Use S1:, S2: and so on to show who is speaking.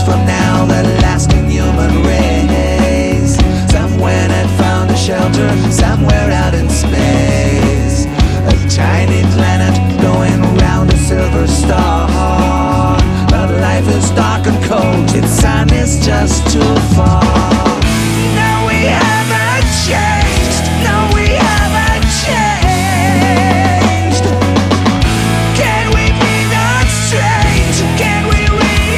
S1: from now, the lasting human race. Somewhere had found a shelter, somewhere out in space. A tiny planet going round a silver star. But life is dark and cold, its sun is just too far.